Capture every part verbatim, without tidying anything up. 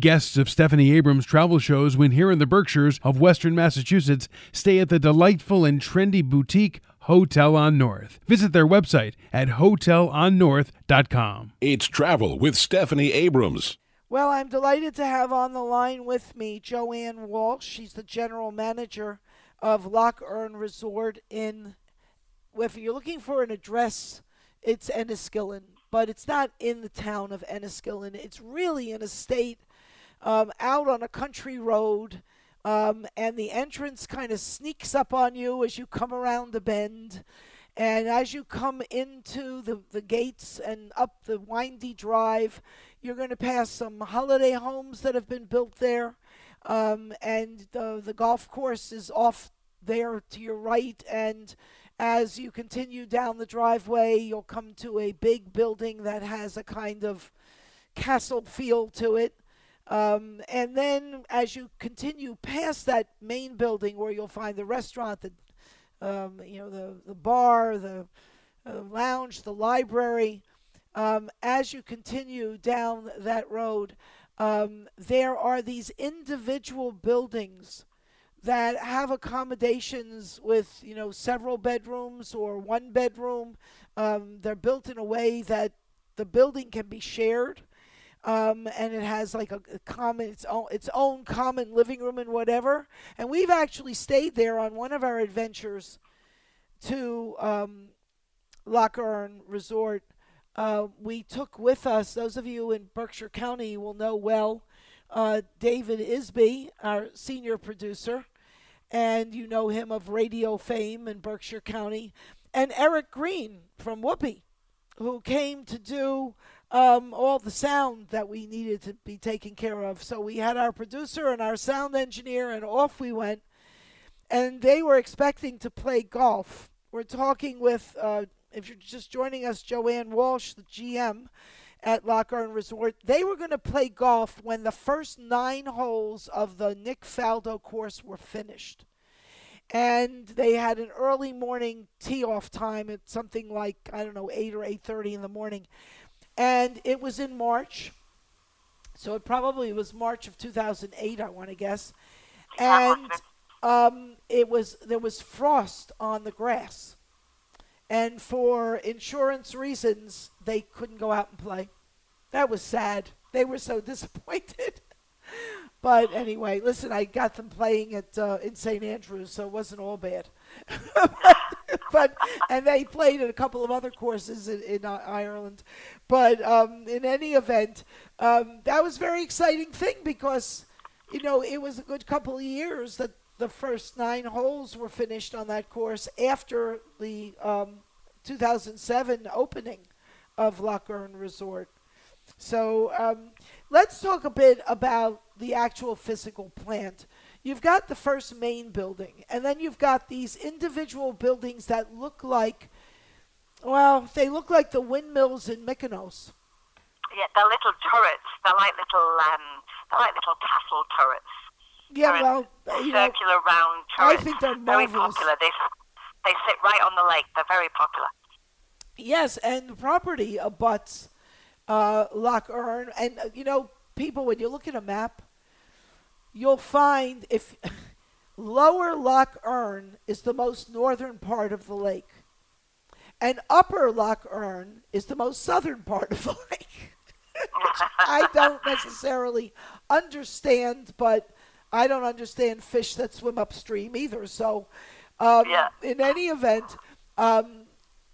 Guests of Stephanie Abrams' travel shows when here in the Berkshires of Western Massachusetts stay at the delightful and trendy boutique Hotel on North. Visit their website at hotel on north dot com. It's Travel with Stephanie Abrams. Well, I'm delighted to have on the line with me Joanne Walsh. She's the general manager of Loch Earn Resort in, if you're looking for an address, it's Enniskillen, but it's not in the town of Enniskillen. It's really in a state um, out on a country road, um, and the entrance kind of sneaks up on you as you come around the bend. And as you come into the, the gates and up the windy drive, you're going to pass some holiday homes that have been built there. Um, and the, the golf course is off there to your right. And as you continue down the driveway, you'll come to a big building that has a kind of castle feel to it. Um, and then as you continue past that main building where you'll find the restaurant, the Um, you know, the, the bar, the uh, lounge, the library. Um, as you continue down that road, um, there are these individual buildings that have accommodations with, you know, several bedrooms or one bedroom. Um, they're built in a way that the building can be shared. Um, and it has like a, a common, its own, its own common living room and whatever. And we've actually stayed there on one of our adventures to um, Loch Earn Resort. Uh, we took with us, those of you in Berkshire County will know well, uh, David Isby, our senior producer, and you know him of radio fame in Berkshire County, and Eric Green from Whoopi, who came to do Um, all the sound that we needed to be taken care of. So we had our producer and our sound engineer, and off we went. And they were expecting to play golf. We're talking with, uh, if you're just joining us, Joanne Walsh, the G M at Loch Earn Resort. They were going to play golf when the first nine holes of the Nick Faldo course were finished. And they had an early morning tee-off time at something like, I don't know, eight or eight thirty in the morning. And it was in March, so it probably was March of two thousand eight, I want to guess. And um, it was there was frost on the grass, and for insurance reasons, they couldn't go out and play. That was sad. They were so disappointed. But anyway, listen, I got them playing at uh, in Saint Andrews, so it wasn't all bad. But and they played at a couple of other courses in, in uh, Ireland. But um, in any event, um, that was a very exciting thing because, you know, it was a good couple of years that the first nine holes were finished on that course after the um, two thousand seven opening of Loch Earn Resort. So um, let's talk a bit about the actual physical plant. You've got the first main building, and then you've got these individual buildings that look like, well, they look like the windmills in Mykonos. Yeah, they're little turrets. They're like little, um, they're like little castle turrets. Yeah, They're well, you know, circular round turrets. I think they're very marvelous. popular. They they sit right on the lake. They're very popular. Yes, and the property abuts uh, Loch Earn, and uh, you know, people, when you look at a map, you'll find if lower Loch Earn is the most northern part of the lake, and upper Loch Earn is the most southern part of the lake. Which I don't necessarily understand, but I don't understand fish that swim upstream either. So, um, Yeah. in any event, um,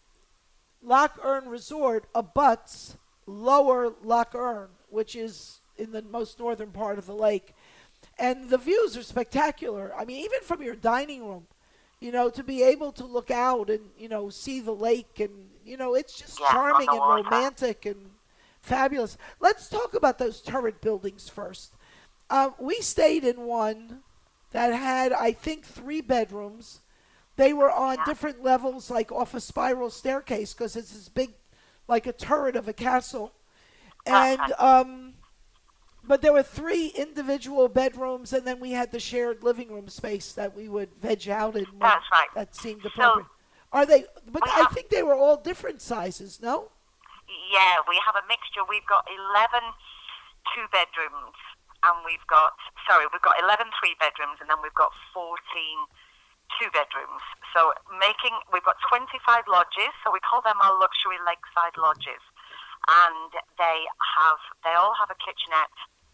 Loch Earn Resort abuts lower Loch Earn, which is in the most northern part of the lake. And the views are spectacular. I mean, even from your dining room, you know, to be able to look out and, you know, see the lake and, you know, it's just Yeah, charming on and the water. romantic and fabulous. Let's talk about those turret buildings first. Uh, we stayed in one that had, I think, three bedrooms. They were on Yeah. different levels, like off a spiral staircase, because it's this big, like a turret of a castle. And, Uh-huh. um, but there were three individual bedrooms, and then we had the shared living room space that we would veg out in. when That's right. That seemed So, appropriate. Are they, but we I have- think they were all different sizes, no? Yeah, we have a mixture. We've got eleven two-bedrooms and we've got, sorry, we've got eleven three-bedrooms, and then we've got fourteen two-bedrooms. So making, we've got twenty-five lodges, so we call them our luxury lakeside lodges. And they have, they all have a kitchenette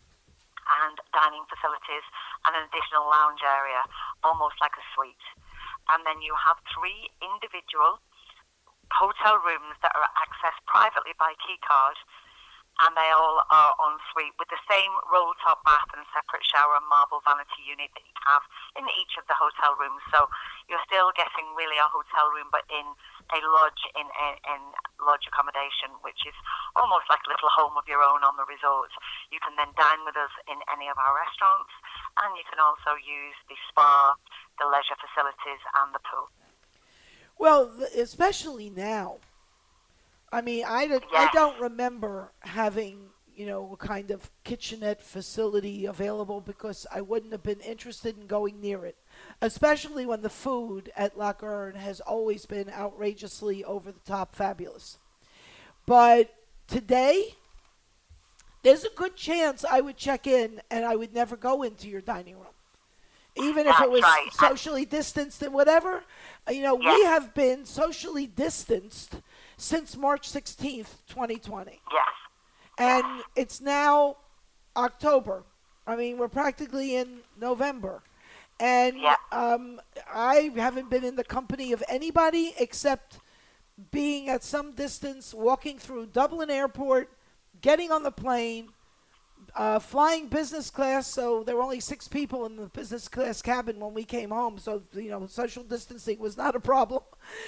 and dining facilities and an additional lounge area, almost like a suite. And then you have three individual hotel rooms that are accessed privately by key card, and they all are en suite with the same roll-top bath and separate shower and marble vanity unit that you have in each of the hotel rooms. So you're still getting really a hotel room, but in a lodge, in, in, in lodge accommodation, which is almost like a little home of your own on the resort. You can then dine with us in any of our restaurants, and you can also use the spa, the leisure facilities, and the pool. Well, especially now. I mean, I, did, Yes. I don't remember having, you know, a kind of kitchenette facility available because I wouldn't have been interested in going near it, especially when the food at Loch Earn has always been outrageously over-the-top fabulous. But today, there's a good chance I would check in and I would never go into your dining room. Even if That's it was right. socially distanced and whatever. You know, we Yes. have been socially distanced since March sixteenth, twenty twenty. Yes. And it's now October. I mean, we're practically in November. And Yeah. um, I haven't been in the company of anybody except being at some distance, walking through Dublin Airport, getting on the plane, uh, flying business class. So there were only six people in the business class cabin when we came home. So, you know, social distancing was not a problem.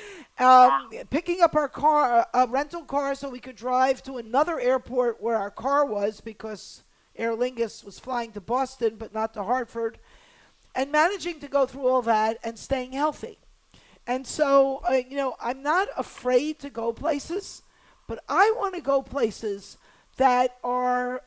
Um, picking up our car, a rental car, so we could drive to another airport where our car was because Aer Lingus was flying to Boston but not to Hartford, and managing to go through all that and staying healthy. And so, uh, you know, I'm not afraid to go places, but I want to go places that are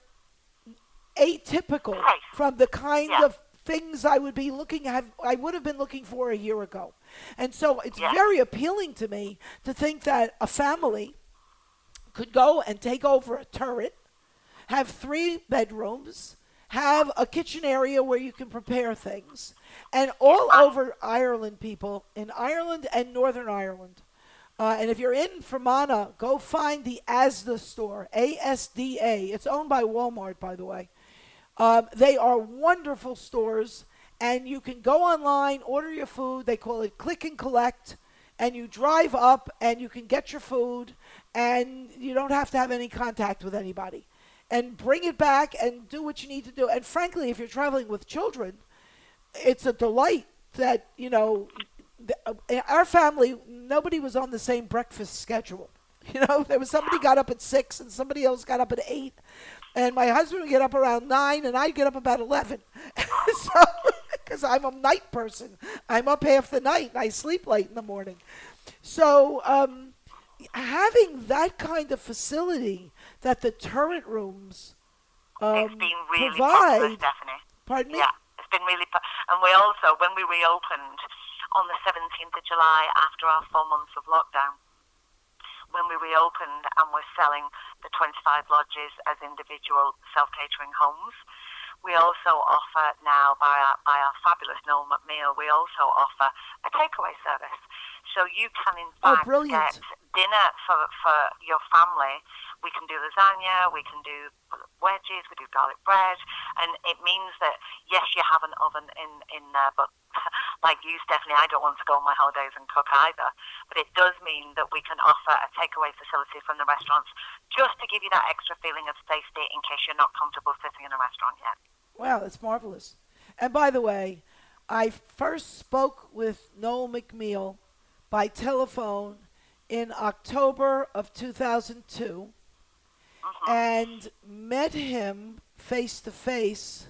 atypical Right. from the kind Yeah. of things I would be looking have I would have been looking for a year ago. And so it's Yeah. very appealing to me to think that a family could go and take over a turret, have three bedrooms, have a kitchen area where you can prepare things, and all over Ireland, people, in Ireland and Northern Ireland. Uh, and if you're in Fermanagh, go find the Asda store, A S D A. It's owned by Walmart, by the way. Um, they are wonderful stores, and you can go online, order your food. They call it click and collect, and you drive up, and you can get your food, and you don't have to have any contact with anybody. And bring it back and do what you need to do. And frankly, if you're traveling with children, it's a delight that, you know, th- uh, our family, nobody was on the same breakfast schedule. You know, there was somebody got up at six and somebody else got up at eight. And my husband would get up around nine and I'd get up about eleven. So, because I'm a night person. I'm up half the night and I sleep late in the morning. So, um, having that kind of facility that the turret rooms um, It's been really provide. popular, Stephanie. Pardon me? Yeah, it's been really po- and we also, when we reopened on the seventeenth of July after our four months of lockdown, when we reopened and we're selling the twenty-five lodges as individual self-catering homes, we also offer now, by our, by our fabulous Noel McNeil, we also offer a takeaway service. So you can, in Oh, fact, brilliant. get dinner for, for your family. We can do lasagna, we can do wedges, we do garlic bread, and it means that, yes, you have an oven in, in there, but like you, Stephanie, I don't want to go on my holidays and cook either, but it does mean that we can offer a takeaway facility from the restaurants just to give you that extra feeling of safety in case you're not comfortable sitting in a restaurant yet. Wow, that's marvelous. And by the way, I first spoke with Noel McNeil by telephone in October of two thousand two Mm-hmm. and met him face to face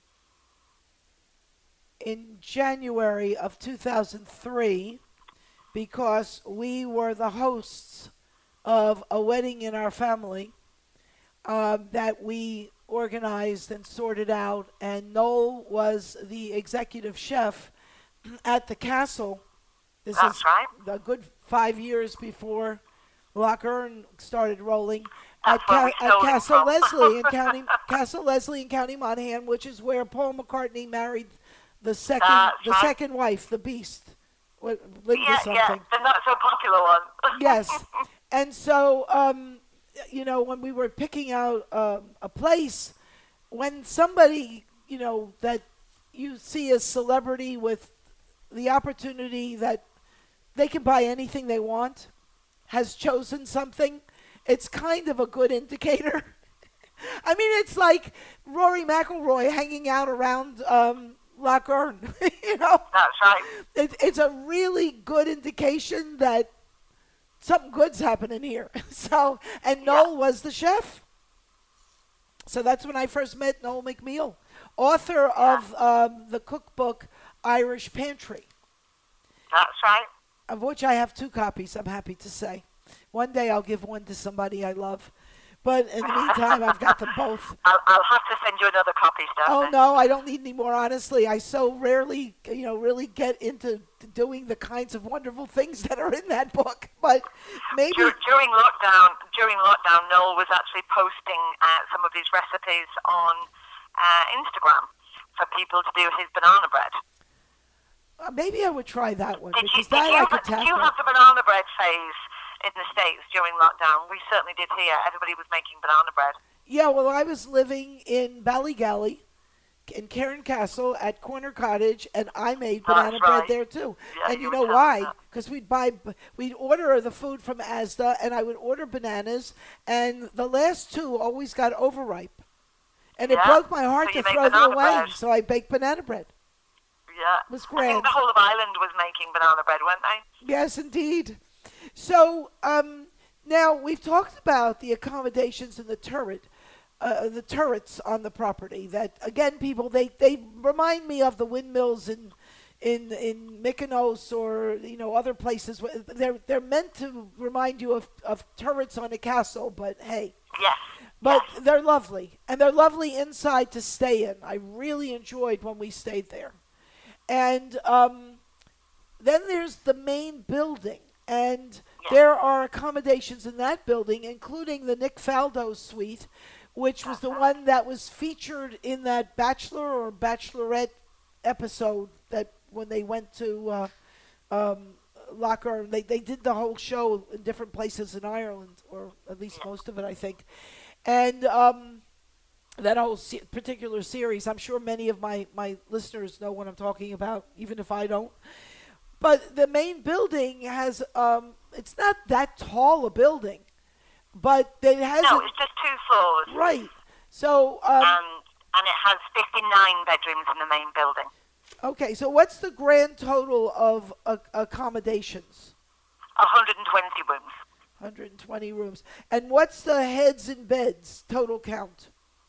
in January of two thousand three because we were the hosts of a wedding in our family um, that we organized and sorted out, and Noel was the executive chef at the castle. This That's is right. a good five years before Loch Earn started rolling, That's at, where Ca- we at stole it Castle from. Leslie in County Castle Leslie in County Monaghan, which is where Paul McCartney married the second That's the right. second wife, the Beast, what, Linda Yeah, something. yeah, the not so popular one. Yes, and so um, you know, when we were picking out um, a place, when somebody, you know, that you see as celebrity with the opportunity that they can buy anything they want, has chosen something, it's kind of a good indicator. I mean, it's like Rory McIlroy hanging out around um, Loch Earn, you know. That's right. It, it's a really good indication that something good's happening here. So, and Noel was the chef. So that's when I first met Noel McMeal, author of um, the cookbook Irish Pantry, That's right. of which I have two copies, I'm happy to say. One day I'll give one to somebody I love. But in the meantime, I've got them both. I'll, I'll have to send you another copy, Stephanie. Oh, no, I don't need any more, honestly. I so rarely, you know, really get into doing the kinds of wonderful things that are in that book. But maybe... Dur- During lockdown, during lockdown, Noel was actually posting uh, some of his recipes on uh, Instagram for people to do his banana bread. Uh, maybe I would try that one, Did you, because did that you, I could did you tackle. have the banana bread phase in the States during lockdown? We certainly did here. Everybody was making banana bread. Yeah, well, I was living in Ballygally, in Cairn Castle, at Corner Cottage, and I made That's banana bread right. there too. Yeah, and you you were know telling why? me that. Because we'd buy, we'd order the food from Asda, and I would order bananas, and the last two always got overripe, and it Yeah, broke my heart so you to make throw them banana away. bread. So I baked banana bread. Yeah. It was I grand. think the whole of Ireland was making banana bread, weren't they? Yes, indeed. So um, now we've talked about the accommodations in the turret, uh, the turrets on the property. That again, people they, they remind me of the windmills in in in Mykonos or you know other places. Where they're they're meant to remind you of, of turrets on a castle, but hey. Yes. But yes. they're lovely, and they're lovely inside to stay in. I really enjoyed when we stayed there. And um, then there's the main building, and Yeah. there are accommodations in that building, including the Nick Faldo suite, which was the one that was featured in that Bachelor or Bachelorette episode that when they went to uh, um, Loch Earn. They, they did the whole show in different places in Ireland, or at least Yeah. most of it, I think. And um, that whole se- particular series, I'm sure many of my, my listeners know what I'm talking about, even if I don't. But the main building has, um, it's not that tall a building, but it has, No, a- it's just two floors. right. So, um, And, and it has fifty-nine bedrooms in the main building. okay, so what's the grand total of uh, accommodations? one hundred twenty rooms. one hundred twenty rooms. And what's the heads and beds total count?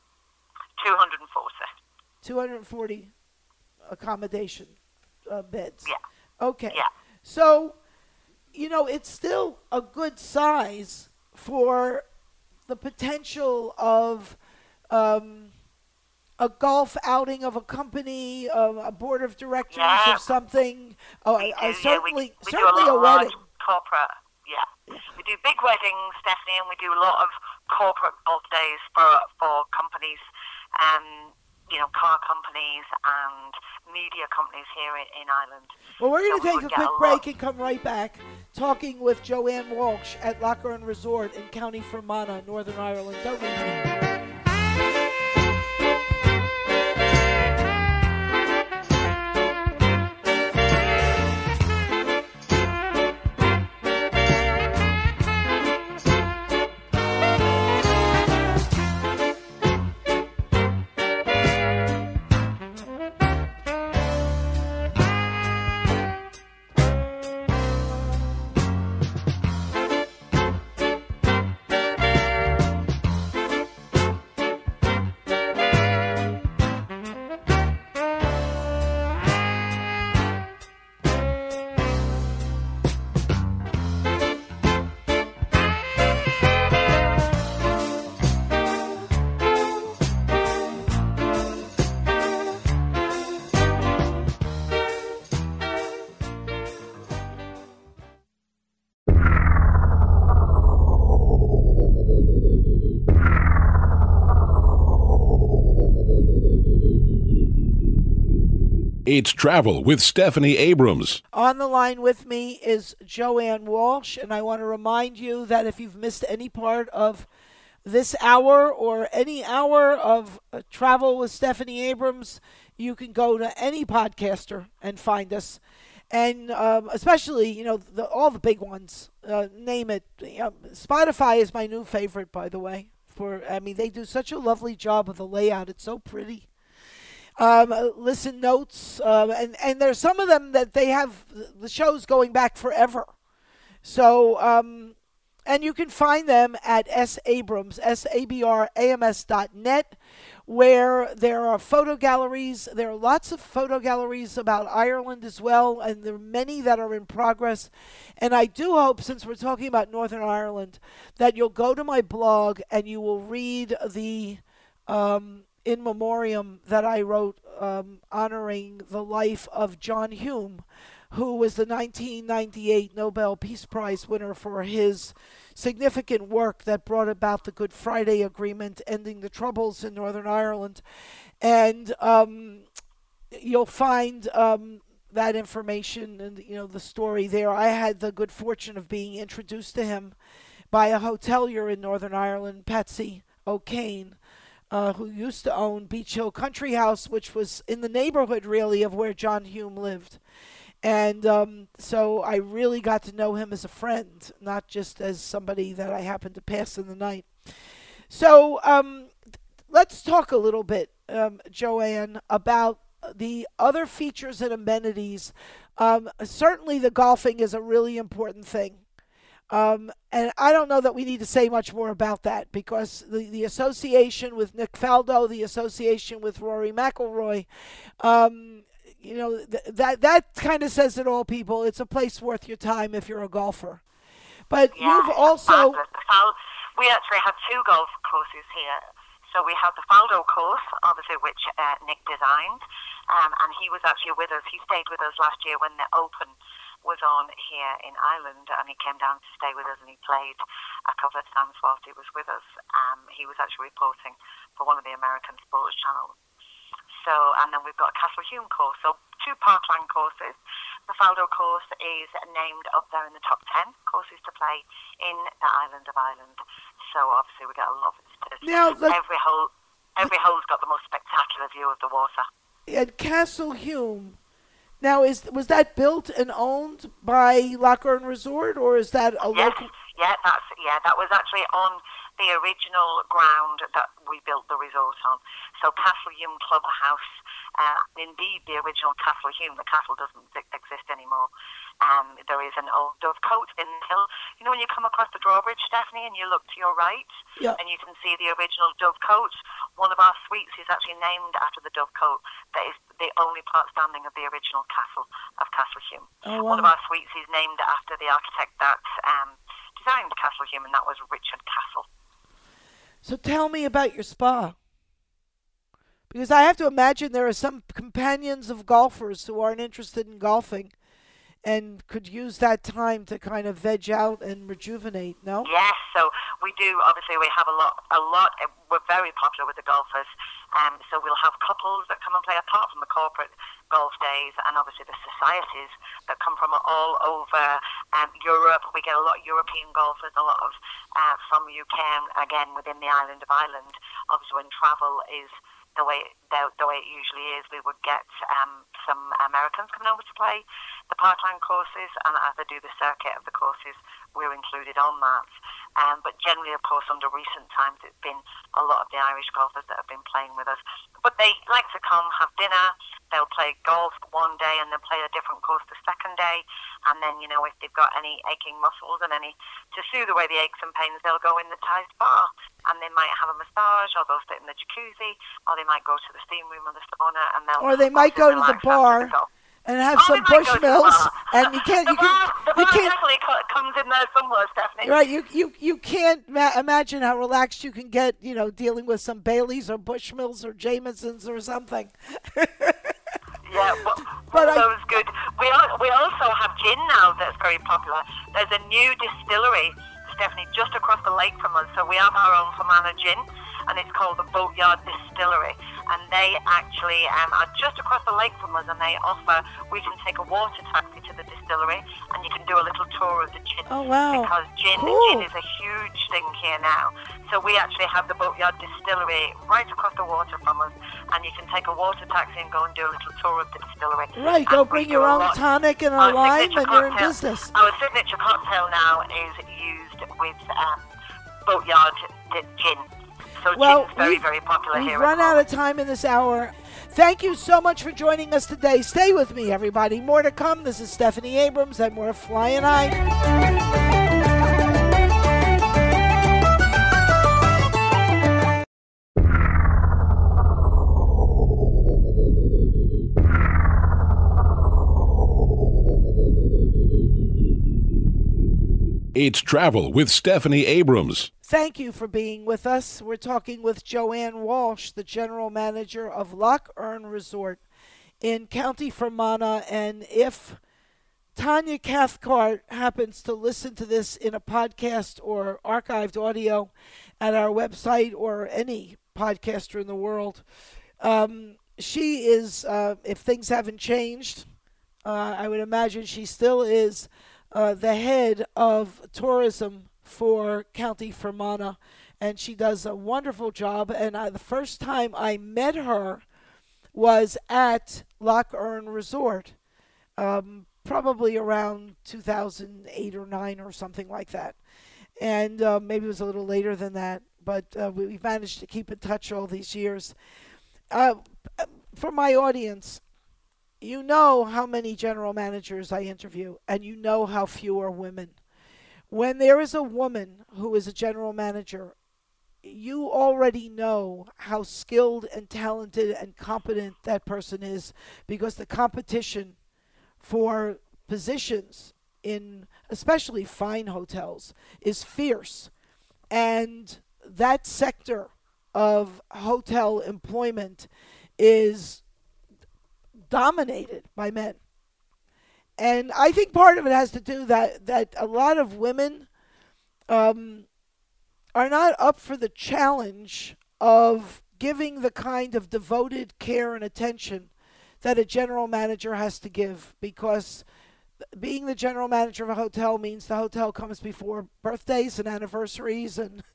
two hundred forty. two hundred forty accommodation uh, beds. Yeah. Okay. Yeah. So, you know, it's still a good size for the potential of um, a golf outing of a company, uh, a board of directors Yeah. of something. Oh, We I, I do, yeah, certainly, we, we do a certainly lot a of large wedding. corporate. Yeah. We do big weddings, Stephanie, and we do a lot of corporate golf days for for companies, um, you know, car companies and media companies here in, in Ireland. Well, we're going So to we take would a get quick a break lot. and come right back talking with Joanne Walsh at Loch Earn Resort in County Fermanagh, Northern Ireland. Don't leave me. It's Travel with Stephanie Abrams. On the line with me is Joanne Walsh, and I want to remind you that if you've missed any part of this hour or any hour of uh, Travel with Stephanie Abrams, you can go to any podcaster and find us. And um, especially, you know, the, all the big ones, uh, name it. You know, Spotify is my new favorite, by the way. For I mean, they do such a lovely job of the layout. It's so pretty. Um, uh, listen notes, um, and and there's some of them that they have the shows going back forever. So, um, and you can find them at S Abrams, S A B R A M S dot net, where there are photo galleries. There are lots of photo galleries about Ireland as well, and there are many that are in progress. And I do hope, since we're talking about Northern Ireland, that you'll go to my blog and you will read the um, in memoriam that I wrote um, honoring the life of John Hume, who was the nineteen ninety-eight Nobel Peace Prize winner for his significant work that brought about the Good Friday Agreement, ending the Troubles in Northern Ireland. And um, you'll find um, that information and, you know, the story there. I had the good fortune of being introduced to him by a hotelier in Northern Ireland, Patsy O'Kane, Uh, who used to own Beach Hill Country House, which was in the neighborhood, really, of where John Hume lived. And um, so I really got to know him as a friend, not just as somebody that I happened to pass in the night. So um, let's talk a little bit, um, Joanne, about the other features and amenities. Um, certainly the golfing is a really important thing. Um, and I don't know that we need to say much more about that, because the, the association with Nick Faldo, the association with Rory McIlroy, um, you know, th- that that kind of says it all, people. It's a place worth your time if you're a golfer. But yeah, you've also... We actually have two golf courses here. So we have the Faldo course, obviously, which uh, Nick designed, um, and he was actually with us. He stayed with us last year when the Open was on here in Ireland, and he came down to stay with us, and he played a couple of times whilst he was with us. Um, he was actually reporting for one of the American sports channels. So, and then we've got a Castle Hume course, so two parkland courses. The Faldo course is named up there in the top ten courses to play in the island of Ireland. So obviously we get a lot of visitors. Now, the, every hole, every hole's got the most spectacular view of the water. At Castle Hume, now is was that built and owned by Loch Earn Resort, or is that a yes, local? Yeah, that's yeah. That was actually on the original ground that we built the resort on. So Castle Hume Clubhouse, uh, indeed the original Castle Hume. The castle doesn't exist anymore. Um, there is an old dovecote in the hill. You know when you come across the drawbridge, Stephanie, and you look to your right, yeah. and you can see the original dovecote. One of our suites is actually named after the dovecote. That is the only part standing of the original castle of Castle Hume. Oh, wow. One of our suites is named after the architect that um, designed Castle Hume, and that was Richard Castle. So tell me about your spa. Because I have to imagine there are some companions of golfers who aren't interested in golfing and could use that time to kind of veg out and rejuvenate, no? Yes, so we do, obviously we have a lot, a lot, we're very popular with the golfers, um, so we'll have couples that come and play apart from the corporate golf days, and obviously the societies that come from all over um, Europe. We get a lot of European golfers, a lot of uh, from U K, and again within the island of Ireland. Obviously when travel is the way the, the way it usually is, we would get um, some Americans coming over to play the parkland courses, and as they do the circuit of the courses, we're included on that. Um, but generally, of course, under recent times, it's been a lot of the Irish golfers that have been playing with us. But they like to come, have dinner, they'll play golf one day and then play a different course the second day. And then, you know, if they've got any aching muscles and any, to soothe away the aches and pains, they'll go in the Thai spa, and they might have a massage, or they'll sit in the jacuzzi, or they might go to the steam room or the sauna, and they'll... Or they might go to the bar and have oh, some Bushmills, and you can't, you the bar, can, the you bar can't, definitely comes in there somewhere, Stephanie. right? You, you, you can't ma- imagine how relaxed you can get, you know, dealing with some Baileys or Bushmills or Jamesons or something. Yeah, but, But that I- was good. We al- we also have gin now that's very popular. There's a new distillery, Stephanie, just across the lake from us. So we have our own Fermanagh gin, and it's called the Boatyard Distillery. And they actually um, are just across the lake from us, and they offer, we can take a water taxi to the distillery, and you can do a little tour of the gin. Oh, wow. Because gin, Cool. gin is a huge thing here now. So we actually have the Boatyard Distillery right across the water from us, and you can take a water taxi and go and do a little tour of the distillery. Right, go And bring we do your a own lot- tonic and a our lime, signature and you're in cocktail- business. Our signature cocktail now is used with um, Boatyard d- gin. So Well, gin's very, we've- very popular We've here. run out of time in this hour. Thank you so much for joining us today. Stay with me, everybody. More to come. This is Stephanie Abrams, and we're flying high. It's Travel with Stephanie Abrams. Thank you for being with us. We're talking with Joanne Walsh, the general manager of Loch Earn Resort in County Fermanagh. And if Tanya Cathcart happens to listen to this in a podcast or archived audio at our website, or any podcaster in the world, um, she is, uh, if things haven't changed, uh, I would imagine she still is uh, the head of tourism for County Fermanagh, and she does a wonderful job. And I, the first time I met her was at Loch Earn Resort, um, probably around two thousand eight or nine or something like that. And uh, maybe it was a little later than that, but uh, we, we've managed to keep in touch all these years. Uh, for my audience, you know how many general managers I interview, and you know how few are women. When there is a woman who is a general manager, you already know how skilled and talented and competent that person is, because the competition for positions in especially fine hotels is fierce. And that sector of hotel employment is dominated by men. And I think part of it has to do that that a lot of women um, are not up for the challenge of giving the kind of devoted care and attention that a general manager has to give, because being the general manager of a hotel means the hotel comes before birthdays and anniversaries, and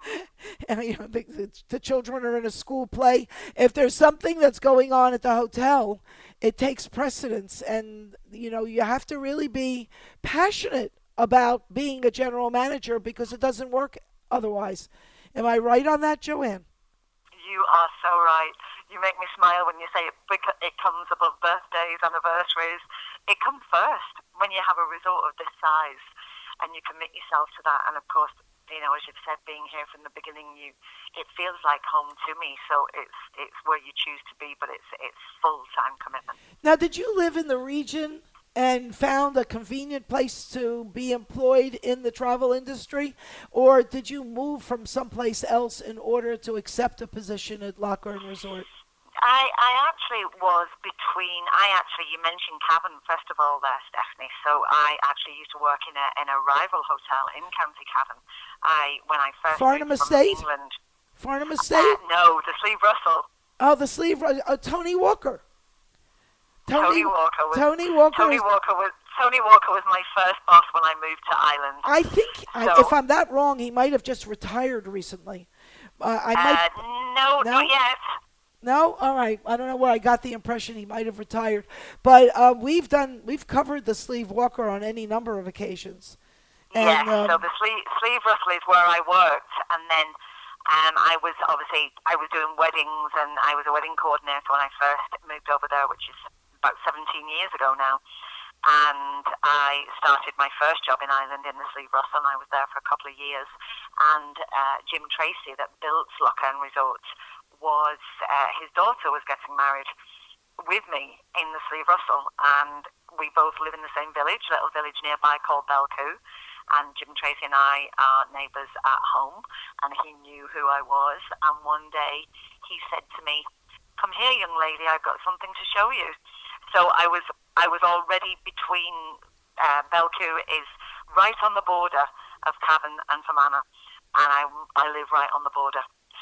and you know, the, the children are in a school play. If there's something that's going on at the hotel, it takes precedence, and you know, you have to really be passionate about being a general manager, because it doesn't work otherwise. Am I right on that, Joanne? You are so right. You make me smile when you say it, because it comes above birthdays, anniversaries. It comes first when you have a resort of this size, and you commit yourself to that. And of course, you know, as you've said, being here from the beginning, you it feels like home to me. So it's it's where you choose to be, but it's it's full time commitment. Now, did you live in the region and found a convenient place to be employed in the travel industry, or did you move from someplace else in order to accept a position at Loch Earn Resort? I, I actually was between, I actually, you mentioned Cavan, first of all there, Stephanie, so I actually used to work in a in a rival hotel in County Cavan. I, when I first Farnham moved from Estate? England. Farnham Uh, Estate? no, the Sleeve Russell. Oh, the sleeve, uh, Tony Walker. Tony, Walker was, Tony Walker Tony is- Walker was, Tony Walker was my first boss when I moved to Ireland. I think, I, So- if I'm that wrong, he might have just retired recently. Uh, I might. Uh, no, No? not yet. No, all right. I don't know where I got the impression he might have retired, but uh, we've done we've covered the Sleeve Walker on any number of occasions. Yes, And, um, so the Sleeve, Sleeve Russell is where I worked, and then um, I was obviously, I was doing weddings, and I was a wedding coordinator when I first moved over there, which is about seventeen years ago now. And I started my first job in Ireland in the Sleeve Russell, and I was there for a couple of years. And uh, Jim Tracy, that built Loch Earn Resort, was uh, his daughter was getting married with me in the Sleeve Russell, and we both live in the same village, little village nearby called Belcoo. And Jim Tracy and I are neighbours at home, and he knew who I was. And one day he said to me, "Come here, young lady, I've got something to show you." So I was I was already between, uh, Belcoo is right on the border of Cavan and Fermanagh, and I, I live right on the border.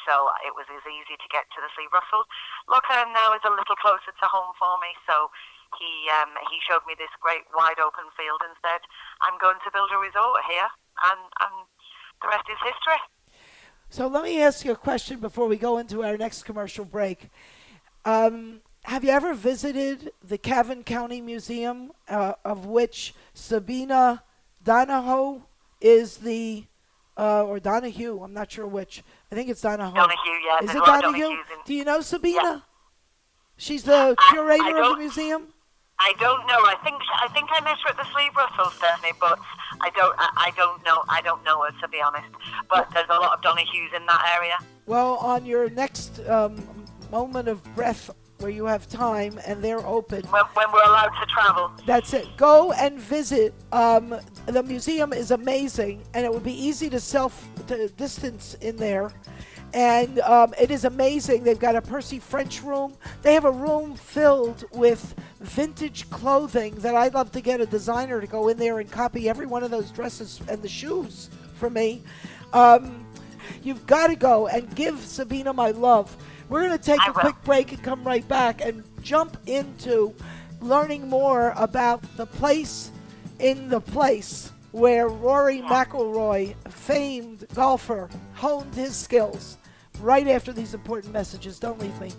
so it was as easy to get to the Sleeve Russell. Loch Earn now is a little closer to home for me, so he um, he showed me this great wide open field and said, I'm going to build a resort here, and, and the rest is history. So let me ask you a question before we go into our next commercial break. Um, have you ever visited the Cavan County Museum, uh, of which Sabina Donahoe is the, uh, or Donahue, I'm not sure which. I think it's Donahoe. Donahue, yeah. Is There's it a lot of Donahue? Donahues in- Do you know Sabina? Yeah. She's the I- curator I of the don't- museum? I don't know. I think I think I met her at the Sleeve Russell, Stephanie, but I don't I, I don't know I don't know her, to be honest. But there's a lot of Donahues in that area. Well, on your next um, moment of breath where you have time and they're open, When, when we're allowed to travel. that's it. Go and visit. Um, the museum is amazing, and it would be easy to self to distance in there. And um, it is amazing. They've got a Percy French room. They have a room filled with vintage clothing that I'd love to get a designer to go in there and copy every one of those dresses and the shoes for me. Um, you've got to go and give Sabina my love. We're going to take I a will. quick break and come right back and jump into learning more about the place in the place where Rory McIlroy, famed golfer, honed his skills. Right after these important messages. Don't leave me.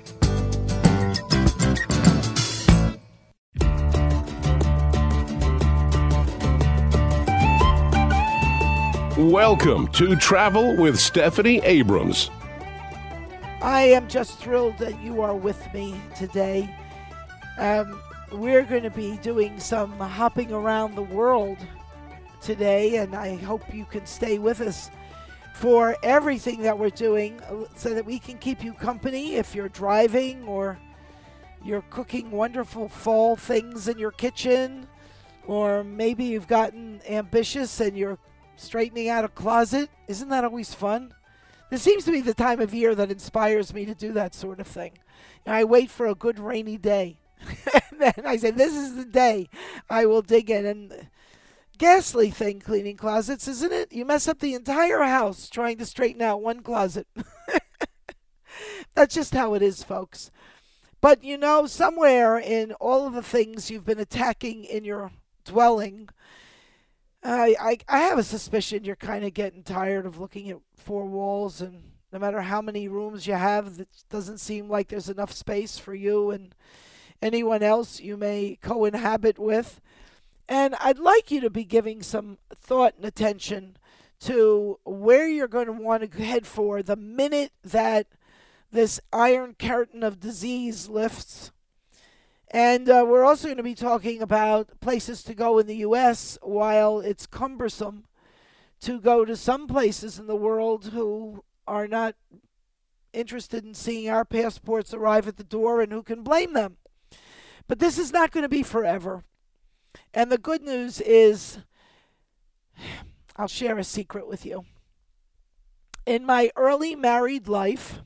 Welcome to Travel with Stephanie Abrams. I am just thrilled that you are with me today. Um, we're going to be doing some hopping around the world today, and I hope you can stay with us for everything that we're doing so that we can keep you company if you're driving or you're cooking wonderful fall things in your kitchen, or maybe you've gotten ambitious and you're straightening out a closet. Isn't that always fun? This seems to be the time of year that inspires me to do that sort of thing. I wait for a good rainy day. And then I say, this is the day I will dig in. And ghastly thing, cleaning closets, isn't it? You mess up the entire house trying to straighten out one closet. That's just how it is, folks. But you know, somewhere in all of the things you've been attacking in your dwelling, I I, I have a suspicion you're kind of getting tired of looking at four walls, and no matter how many rooms you have, it doesn't seem like there's enough space for you and anyone else you may co-inhabit with. And I'd like you to be giving some thought and attention to where you're going to want to head for the minute that this iron curtain of disease lifts. And uh, we're also going to be talking about places to go in the U S while it's cumbersome to go to some places in the world who are not interested in seeing our passports arrive at the door, and who can blame them. But this is not going to be forever. And the good news is, I'll share a secret with you. In my early married life,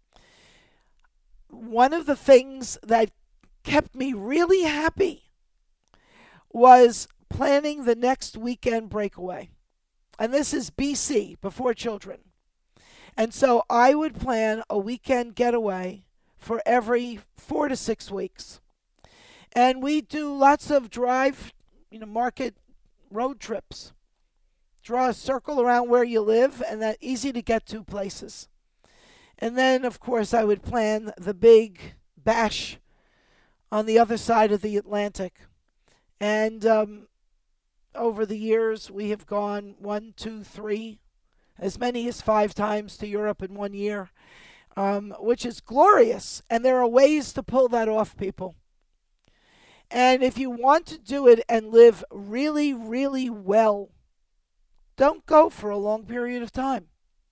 one of the things that kept me really happy was planning the next weekend breakaway. And this is B C, before children. And so I would plan a weekend getaway for every four to six weeks. And we do lots of drive, you know, market road trips. Draw a circle around where you live, and that easy to get to places. And then, of course, I would plan the big bash on the other side of the Atlantic. And um, over the years, we have gone one, two, three, as many as five times to Europe in one year, um, which is glorious. And there are ways to pull that off, people. And if you want to do it and live really, really well, don't go for a long period of time.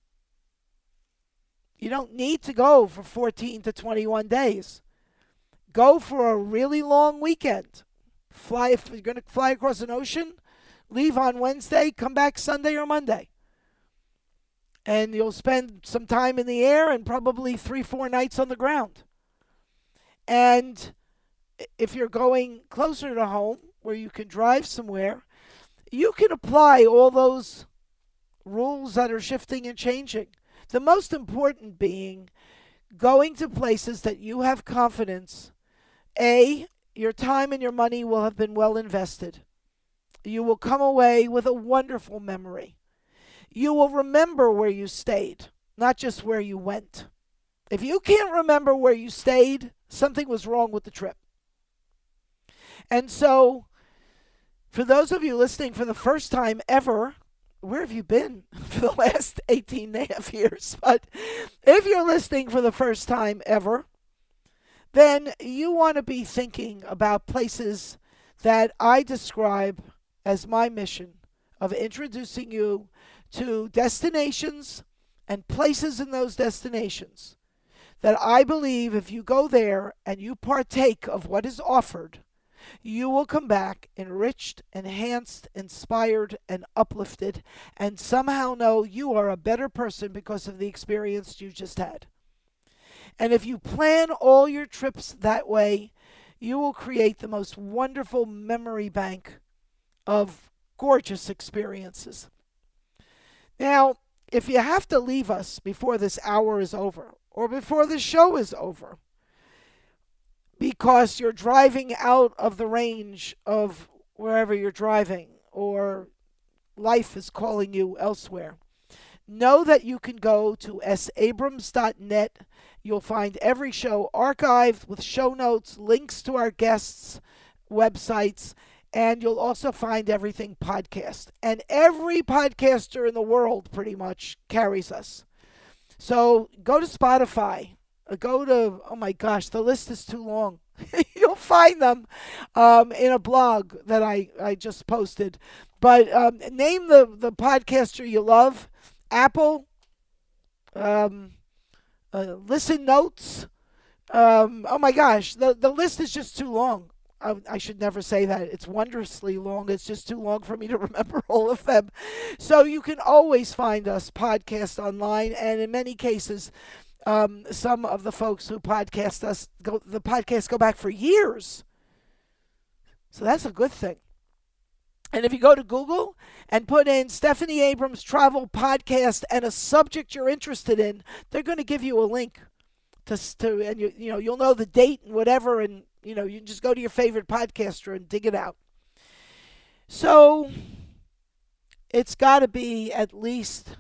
You don't need to go for fourteen to twenty-one days. Go for a really long weekend. Fly if you're going to fly across an ocean, leave on Wednesday, come back Sunday or Monday. And you'll spend some time in the air and probably three, four nights on the ground. And if you're going closer to home, where you can drive somewhere, you can apply all those rules that are shifting and changing. The most important being going to places that you have confidence. A, your time and your money will have been well invested. You will come away with a wonderful memory. You will remember where you stayed, not just where you went. If you can't remember where you stayed, something was wrong with the trip. And so, for those of you listening for the first time ever, where have you been for the last eighteen and a half years? But if you're listening for the first time ever, then you want to be thinking about places that I describe as my mission of introducing you to destinations and places in those destinations that I believe if you go there and you partake of what is offered, you will come back enriched, enhanced, inspired, and uplifted, and somehow know you are a better person because of the experience you just had. And if you plan all your trips that way, you will create the most wonderful memory bank of gorgeous experiences. Now, if you have to leave us before this hour is over, or before the show is over, because you're driving out of the range of wherever you're driving, or life is calling you elsewhere, know that you can go to s abrams dot net. You'll find every show archived with show notes, links to our guests' websites, and you'll also find everything podcast. And every podcaster in the world pretty much carries us. So go to Spotify. Go to, oh my gosh, the list is too long. You'll find them um, in a blog that I, I just posted. But um, name the, the podcaster you love. Apple, um, uh, Listen Notes. Um, oh my gosh, the, the list is just too long. I, I should never say that. It's wondrously long. It's just too long for me to remember all of them. So you can always find us podcast online, and in many cases, um, some of the folks who podcast us, go, the podcasts go back for years. So that's a good thing. And if you go to Google and put in Stephanie Abrams Travel Podcast and a subject you're interested in, they're going to give you a link to, to and you you know you'll know the date and whatever, and you know you can just go to your favorite podcaster and dig it out. So it's got to be at least,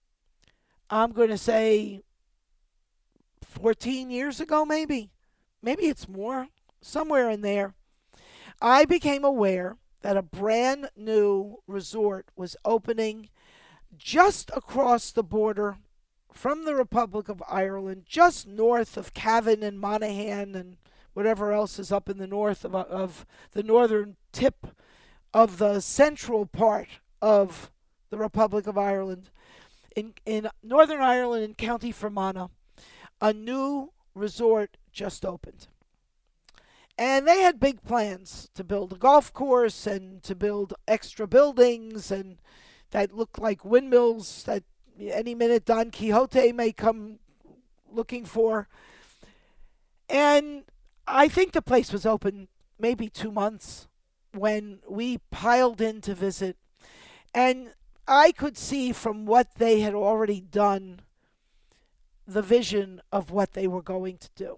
I'm going to say, fourteen years ago, maybe. Maybe it's more, somewhere in there. I became aware that a brand new resort was opening just across the border from the Republic of Ireland, just north of Cavan and Monaghan and whatever else is up in the north of, of the northern tip of the central part of the Republic of Ireland. In, in Northern Ireland, in County Fermanagh, a new resort just opened. And they had big plans to build a golf course and to build extra buildings and that looked like windmills that any minute Don Quixote may come looking for. And I think the place was open maybe two months when we piled in to visit. And I could see from what they had already done the vision of what they were going to do.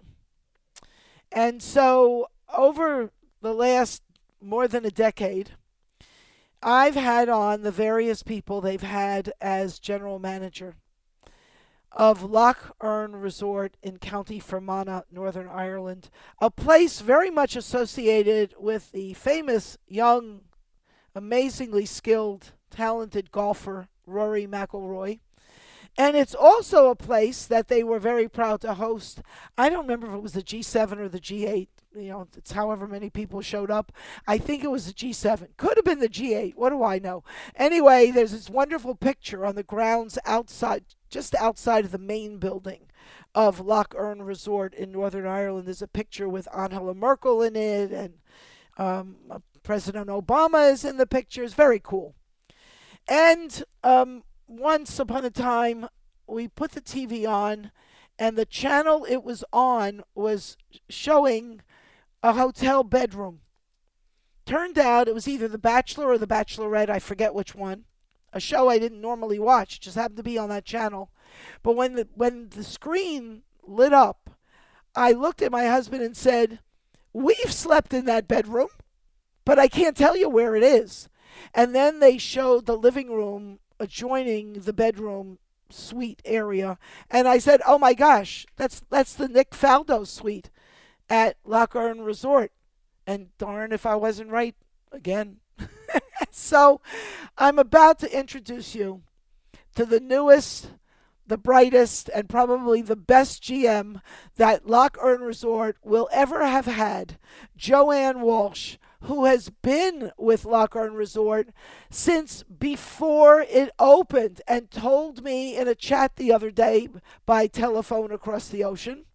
And so over the last more than a decade, I've had on the various people they've had as general manager of Loch Earn Resort in County Fermanagh, Northern Ireland, a place very much associated with the famous young, amazingly skilled, talented golfer Rory McIlroy. And it's also a place that they were very proud to host. I don't remember if it was the G seven or the G eight. You know, it's however many people showed up. I think it was the G seven. Could have been the G eight. What do I know? Anyway, there's this wonderful picture on the grounds outside, just outside of the main building of Loch Earn Resort in Northern Ireland. There's a picture with Angela Merkel in it, and um, President Obama is in the picture. It's very cool. And um, once upon a time, we put the T V on, and the channel it was on was showing a hotel bedroom. Turned out it was either The Bachelor or The Bachelorette, I forget which one. A show I didn't normally watch, just happened to be on that channel. But when the when the screen lit up, I looked at my husband and said, "We've slept in that bedroom, but I can't tell you where it is." And then they showed the living room adjoining the bedroom suite area, and I said, "Oh my gosh, that's that's the Nick Faldo suite at Loch Earn Resort." And darn if I wasn't right again. So I'm about to introduce you to the newest, the brightest, and probably the best G M that Loch Earn Resort will ever have had, Joanne Walsh, who has been with Loch Earn Resort since before it opened, and told me in a chat the other day by telephone across the ocean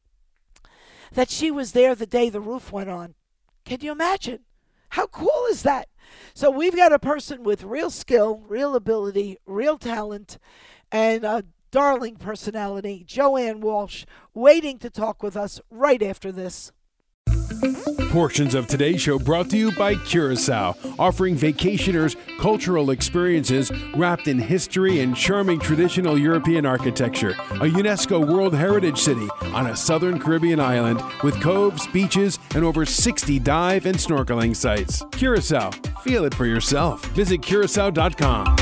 that she was there the day the roof went on. Can you imagine? How cool is that? So we've got a person with real skill, real ability, real talent, and a darling personality, Joanne Walsh, waiting to talk with us right after this. Portions of today's show brought to you by Curacao, offering vacationers cultural experiences wrapped in history and charming traditional European architecture. A UNESCO World Heritage City on a southern Caribbean island with coves, beaches, and over sixty dive and snorkeling sites. Curacao, feel it for yourself. Visit curacao dot com.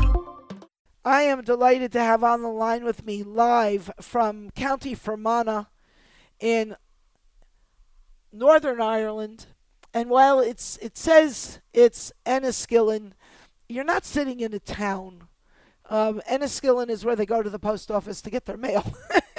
I am delighted to have on the line with me live from County Fermanagh in Northern Ireland, and while it's it says it's Enniskillen, you're not sitting in a town. Um, Enniskillen is where they go to the post office to get their mail.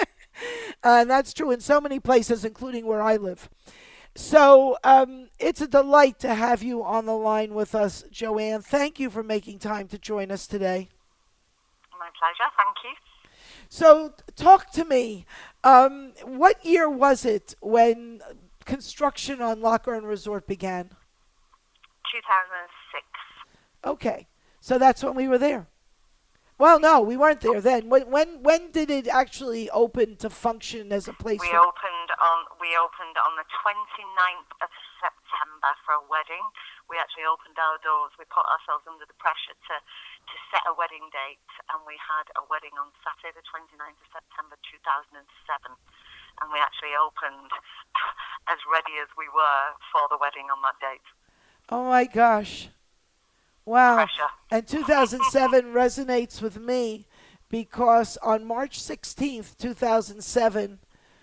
And that's true in so many places, including where I live. So um, it's a delight to have you on the line with us, Joanne. Thank you for making time to join us today. My pleasure, thank you. So talk to me. Um, what year was it when construction on Loch Earn Resort began? two thousand six. Okay, so that's when we were there. Well, no, we weren't there then. When when when did it actually open to function as a place? We for... opened on we opened on the twenty-ninth of September for a wedding. We actually opened our doors. We put ourselves under the pressure to to set a wedding date, and we had a wedding on Saturday, the twenty-ninth of September two thousand seven. And we actually opened as ready as we were for the wedding on that date. Oh my gosh. Wow. Pressure. And two thousand seven resonates with me because on March sixteenth, two thousand seven,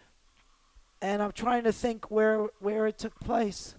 and I'm trying to think where where it took place.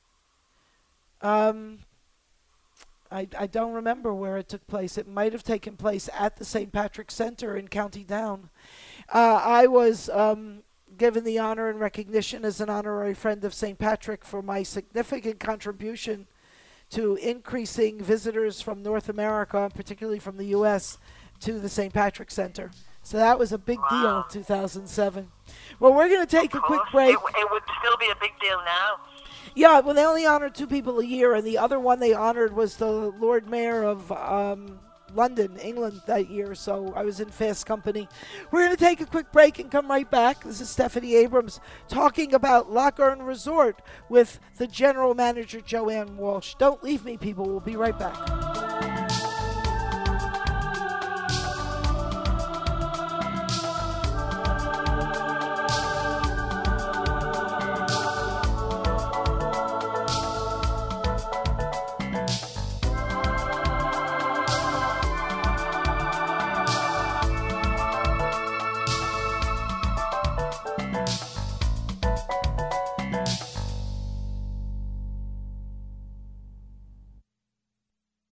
Um, I, I don't remember where it took place. It might have taken place at the Saint Patrick's Center in County Down. Uh, I was um, given the honor and recognition as an honorary friend of Saint Patrick for my significant contribution to increasing visitors from North America, particularly from the U S, to the Saint Patrick Center. So that was a big Wow. deal, two thousand seven. Well, we're going to take Of a quick course. break. It, it would still be a big deal now. Yeah, well, they only honor two people a year, and the other one they honored was the Lord Mayor of um, London, England, that year, so I was in fast company. We're going to take a quick break and come right back. This is Stephanie Abrams talking about Loch Earn Resort with the General Manager, Joanne Walsh. Don't leave me, people. We'll be right back.